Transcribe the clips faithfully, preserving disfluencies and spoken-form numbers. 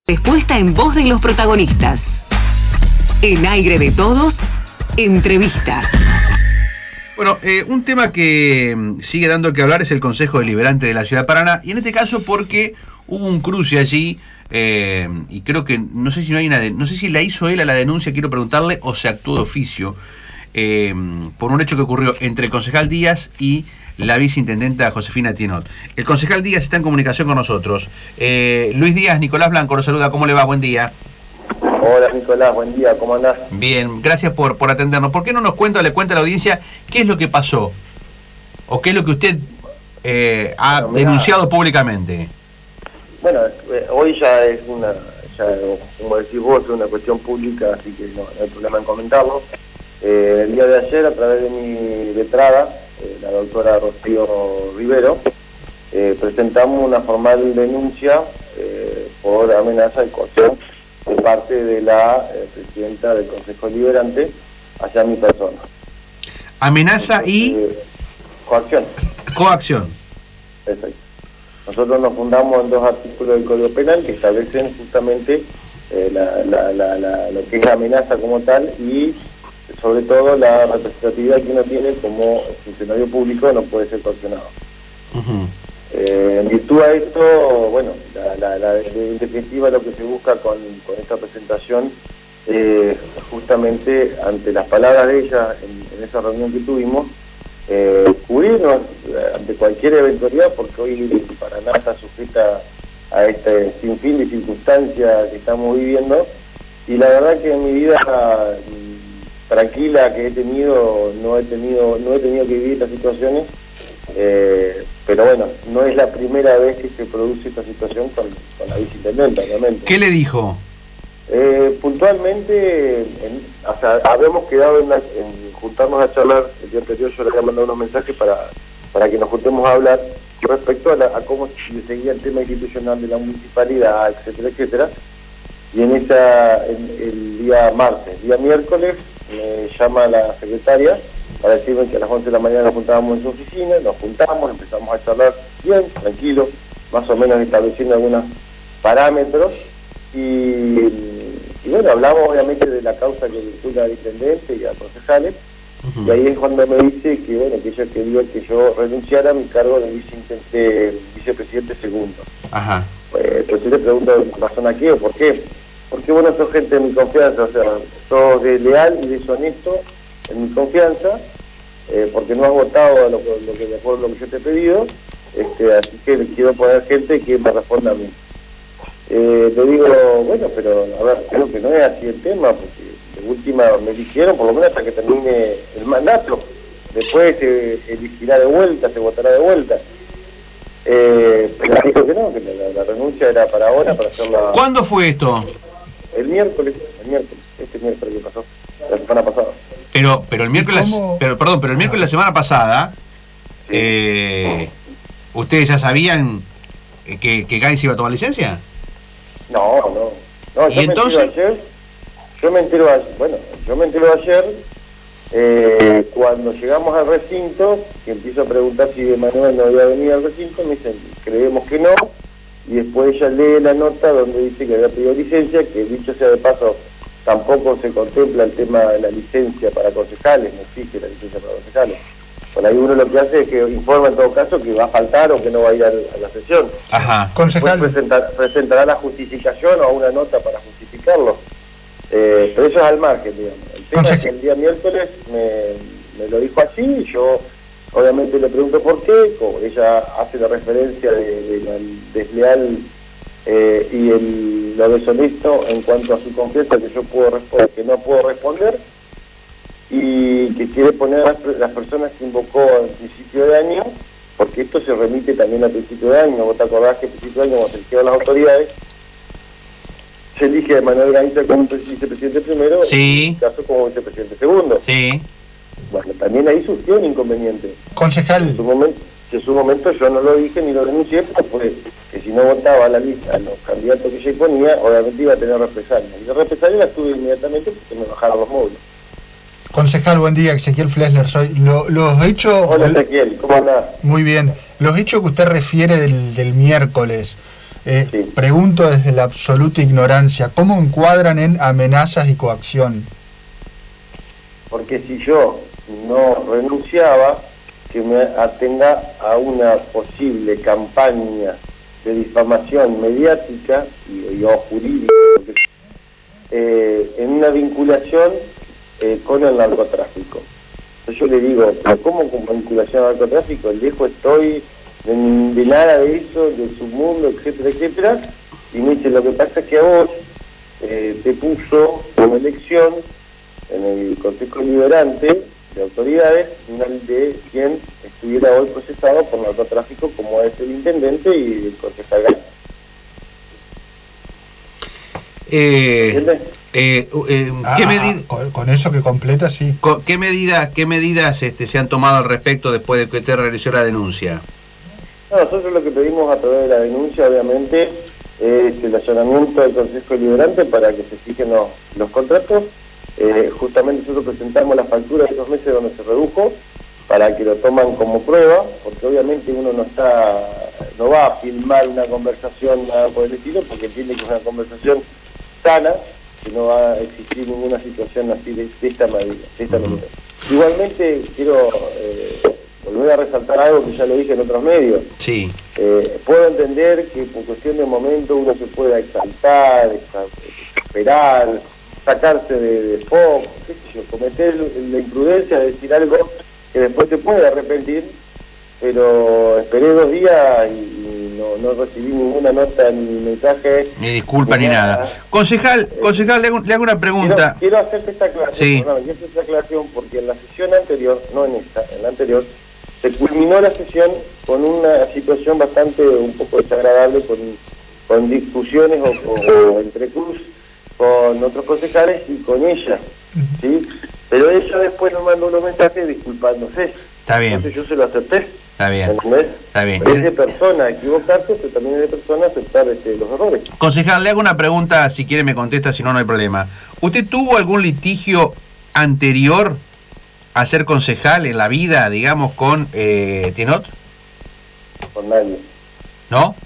Respuesta en voz de los protagonistas. En aire de todos, entrevista. Bueno, eh, un tema que sigue dando que hablar es el Consejo Deliberante de la Ciudad de Paraná, y en este caso porque hubo un cruce allí, eh, y creo que, no sé si no hay una, no sé si la hizo él a la denuncia, quiero preguntarle, o se actuó de oficio, eh, por un hecho que ocurrió entre el concejal Díaz y la viceintendenta Josefina Tienot. El concejal Díaz está en comunicación con nosotros. Eh, Luis Díaz, Nicolás Blanco, lo saluda, ¿cómo le va? Buen día. Hola Nicolás, buen día, ¿cómo andás? Bien, gracias por, por atendernos. ¿Por qué no nos cuenta, le cuenta a la audiencia qué es lo que pasó? ¿O qué es lo que usted eh, ha bueno, mirá, denunciado públicamente? Bueno, eh, hoy ya es una, ya, como decís vos, es una cuestión pública, así que no, no hay problema en comentarlo. Eh, el día de ayer, a través de mi letrada, eh, la doctora Rocío Rivero, eh, presentamos una formal denuncia eh, por amenaza y coacción de parte de la eh, presidenta del Consejo Deliberante hacia mi persona. ¿Amenaza Entonces, y...? Eh, coacción. Coacción. Exacto. Nosotros nos fundamos en dos artículos del Código Penal que establecen justamente eh, la, la, la, la, lo que es la amenaza como tal y sobre todo la representatividad que uno tiene como funcionario público no puede ser coaccionado. Uh-huh. Eh, en virtud a esto, bueno, la, la, la, en definitiva lo que se busca con, con esta presentación, eh, justamente ante las palabras de ella en, en esa reunión que tuvimos, eh, cubrirnos ante cualquier eventualidad, porque hoy Paraná está sujeta a este sinfín de circunstancias que estamos viviendo, y la verdad que en mi vida tranquila que he tenido, no he tenido, no he tenido que vivir estas situaciones. Eh, pero bueno, no es la primera vez que se produce esta situación con, con la viceintendenta, obviamente. ¿Qué le dijo? Eh, puntualmente, en, o sea, habíamos quedado en, la, en juntarnos a charlar. El día anterior yo le había mandado unos mensajes para, para que nos juntemos a hablar respecto a, la, a cómo se seguía el tema institucional de la municipalidad, etcétera, etcétera. Y en esa, en, el día martes, el día miércoles, me llama la secretaria para decirme que a las once de la mañana nos juntábamos en su oficina, nos juntamos, empezamos a charlar bien, tranquilo, más o menos estableciendo algunos parámetros, y, y bueno, hablamos obviamente de la causa que vincula al intendente y a concejales, uh-huh. Y ahí es cuando me dice que bueno, que ella quería que yo renunciara a mi cargo de vice vicepresidente segundo. Ajá. Pues, entonces le pregunto en razón a qué o por qué. Porque bueno, sos gente de mi confianza, o sea, sos de leal y deshonesto en mi confianza, eh, porque no has votado lo, lo que de acuerdo a lo que yo te he pedido, este, así que quiero poner gente que me responda a mí. Eh, le digo, bueno, pero a ver, creo que no es así el tema, porque de última me eligieron por lo menos hasta que termine el mandato, después se elegirá de vuelta, se votará de vuelta. Eh, pero dijo que no, que la, la renuncia era para ahora, para hacerla... ¿Cuándo fue esto? El miércoles, el miércoles, este miércoles que pasó, la semana pasada. Pero, pero el miércoles, pero perdón, pero el miércoles de la semana pasada, sí. eh, ¿ustedes ya sabían que, que Gais iba a tomar licencia? No, no, no, yo ¿Y me entonces? entero ayer, yo me entero ayer, bueno, yo me entero ayer, eh, cuando llegamos al recinto, que empiezo a preguntar si Emanuel no había venido al recinto, me dicen, creemos que no, y después ella lee la nota donde dice que había pedido licencia, que dicho sea de paso, tampoco se contempla el tema de la licencia para concejales, no existe la licencia para concejales. Por ahí uno lo que hace es que informa en todo caso que va a faltar o que no va a ir a la sesión. Ajá. Después presentar, presentará la justificación o una nota para justificarlo. Eh, pero eso es al margen, digamos. El tema es que el día miércoles me, me lo dijo así y yo obviamente le pregunto por qué, como ella hace la referencia de, de la desleal eh, y el, lo deshonesto en cuanto a su confianza que yo puedo responder, que no puedo responder, y que quiere poner a las, las personas que invocó al principio de año, porque esto se remite también al principio de año. Vos te acordás que al principio de año, cuando se eligieron las autoridades, se elige a Manuel Gainza como vicepresidente primero, sí. Y en este caso como vicepresidente segundo. Sí. Bueno, también ahí surgió un inconveniente. Concejal. En su momento, en su momento yo no lo dije ni lo denuncié, porque pues, que si no votaba a la lista a los candidatos que ella ponía, obviamente iba a tener represalias. Y la represalia la tuve inmediatamente porque me bajaron los móviles. Concejal, buen día, Ezequiel Flesler soy. Lo, los hechos... Hola Ezequiel, ¿cómo andás? Muy bien. Los hechos que usted refiere del, del miércoles, Eh, Sí. Pregunto desde la absoluta ignorancia, ¿cómo encuadran en amenazas y coacción? Porque si yo no renunciaba, que me atenga a una posible campaña de difamación mediática y, y o jurídica, porque, eh, en una vinculación eh, con el narcotráfico. Entonces yo le digo, ¿pero cómo con vinculación al narcotráfico? El viejo estoy de, de nada de eso, de su mundo, etcétera, etcétera. Y me dice, lo que pasa es que a vos eh, te puso una elección en el Consejo Liberante de Autoridades de quien estuviera hoy procesado por narcotráfico, como es el intendente y el concejal Gay. Eh, eh, eh, Ah, ¿qué, medi con, con eso que completa, sí. co- ¿Qué medidas qué medidas este, se han tomado al respecto después de que usted realizó la denuncia? No, nosotros lo que pedimos a través de la denuncia, obviamente, es el allanamiento del Consejo Liberante para que se fijen los, los contratos. Eh, justamente nosotros presentamos la factura de esos meses donde se redujo para que lo toman como prueba, porque obviamente uno no está, no va a filmar una conversación nada por el estilo, porque entiende que es una conversación sana, que no va a existir ninguna situación así de, de esta manera. De esta manera. Igualmente quiero eh, volver a resaltar algo que ya lo dije en otros medios. Sí. Eh, puedo entender que por cuestión de momento uno se pueda exaltar, esperar, sacarse de, de foco, qué sé yo, cometer la imprudencia de decir algo que después te puede arrepentir, pero esperé dos días y, y no, no recibí ninguna nota ni mensaje. Ni disculpa ni nada. nada. Concejal, Eh, concejal, le hago, le hago una pregunta. Quiero, quiero hacerte esta aclaración, Sí. perdón, quiero hacerte esta aclaración porque en la sesión anterior, no en esta, en la anterior, se culminó la sesión con una situación bastante, un poco desagradable, con, con discusiones o, o, o entre cruz con otros concejales y con ella, ¿sí? Pero ella después nos mandó unos mensajes disculpándose. Está bien. Entonces yo se lo acepté. Está bien. ¿Entendés? Está bien. Es de persona equivocarse, pero también es de persona aceptar este, los errores. Concejal, le hago una pregunta, si quiere me contesta, si no, no hay problema. ¿Usted tuvo algún litigio anterior a ser concejal en la vida, digamos, con eh, Tenot? Con nadie. ¿No?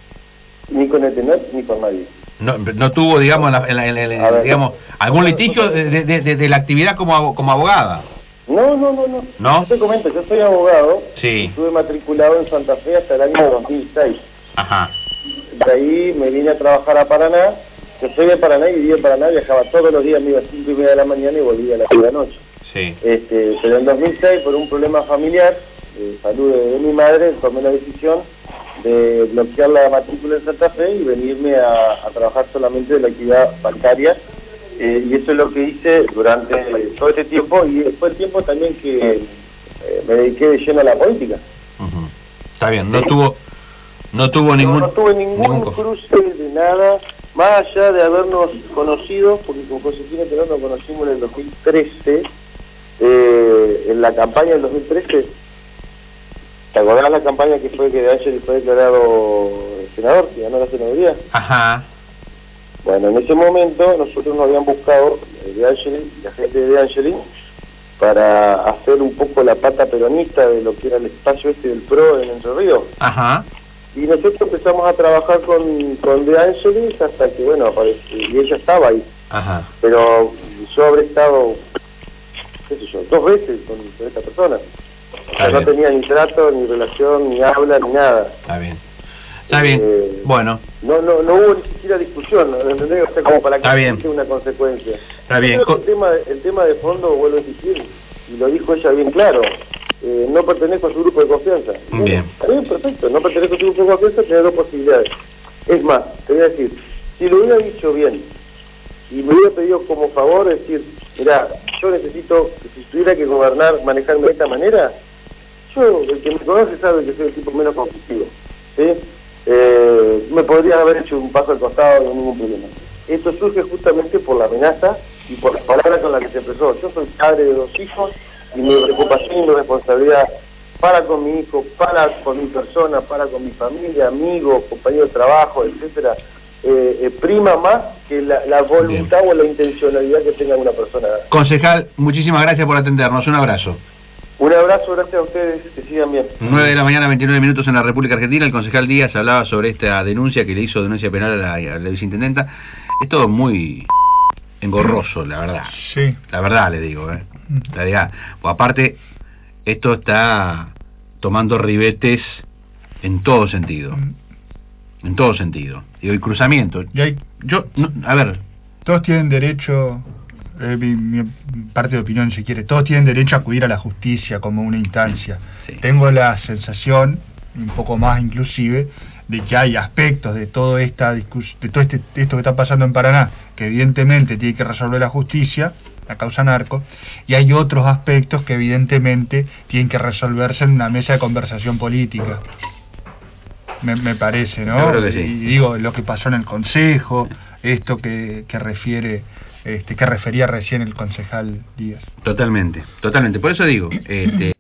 Ni con el Tenot, ni con nadie. No, no tuvo, digamos, en la, en la, en la, en la, ver, digamos, algún litigio de, de, de, de la actividad como, como abogada. No, no, no, no. ¿No? Yo te comento, yo soy abogado. Sí. Estuve matriculado en Santa Fe hasta el año dos mil seis. Ajá. De ahí me vine a trabajar a Paraná. Yo soy de Paraná y vivía en Paraná, viajaba todos los días, me iba a cinco y media de la mañana y volvía a las diez de la noche. Sí. Este, pero en dos mil seis, por un problema familiar, de salud de, de mi madre, tomé la decisión de bloquear la matrícula en Santa Fe y venirme a, a trabajar solamente de la actividad bancaria. Eh, y eso es lo que hice durante todo este tiempo, y fue el tiempo también que eh, me dediqué de lleno a la política. Uh-huh. Está bien, no tuvo no tuvo ningún... No, no tuve ningún, ningún cruce de nada, más allá de habernos conocido, porque con Josefina Tenot nos conocimos en el dos mil trece, eh, en la campaña del dos mil trece. ¿Te acordás la campaña que fue que de Angeli fue declarado senador, que ganó la senaduría? Ajá. Bueno, en ese momento nosotros nos habían buscado, eh, de Angeli, la gente de Angeli, para hacer un poco la pata peronista de lo que era el espacio este del P R O en Entre Ríos. Ajá. Y nosotros empezamos a trabajar con, con De Angelis hasta que, bueno, apareció, y ella estaba ahí. Ajá. Pero yo habré estado, qué sé yo, dos veces con, con esta persona. O sea, no tenía ni trato, ni relación, ni habla, ni nada. Está bien. Está bien. Eh, bueno. No, no, no hubo ni siquiera discusión, ¿no? ¿Entendés? O sea, como para que exista una consecuencia. Está bien. Creo que el tema, el tema de fondo, vuelvo a insistir, y lo dijo ella bien claro, eh, no pertenezco a su grupo de confianza. Bien. Está bien, perfecto, no pertenezco a su grupo de confianza, tiene dos posibilidades. Es más, te voy a decir, si lo hubiera dicho bien, y me hubiera pedido como favor, decir, mira, yo necesito, si tuviera que gobernar, manejarme de esta manera, yo, el que me conoce sabe que soy el tipo menos conflictivo, ¿sí? Eh, me podría haber hecho un paso al costado, no hay ningún problema. Esto surge justamente por la amenaza y por las palabras con las que se expresó. Yo soy padre de dos hijos y mi preocupación y mi responsabilidad para con mi hijo, para con mi persona, para con mi familia, amigos, compañeros de trabajo, etcétera, eh, eh, prima más que la, la voluntad Bien. o la intencionalidad que tenga una persona. Concejal, muchísimas gracias por atendernos. Un abrazo. Un abrazo, gracias a ustedes, que sigan bien. nueve de la mañana, veintinueve minutos en la República Argentina. El concejal Díaz hablaba sobre esta denuncia que le hizo, denuncia penal a la, a la viceintendenta. Es todo muy engorroso, la verdad. Sí. La verdad le digo, ¿eh? La verdad. Pues aparte, esto está tomando ribetes en todo sentido. En todo sentido. Digo, el cruzamiento. Y hay, Yo, no, a ver... todos tienen derecho, eh, mi, mi parte de opinión si quiere, todos tienen derecho a acudir a la justicia como una instancia. Sí. Tengo la sensación, un poco más inclusive, de que hay aspectos de todo esta discus de todo este esto que está pasando en Paraná, que evidentemente tiene que resolver la justicia, la causa narco, y hay otros aspectos que evidentemente tienen que resolverse en una mesa de conversación política. Me, me parece, ¿no? Yo creo que sí. Y digo, lo que pasó en el Consejo, esto que, que refiere, este, que refería recién el concejal Díaz. Totalmente, totalmente. Por eso digo, este...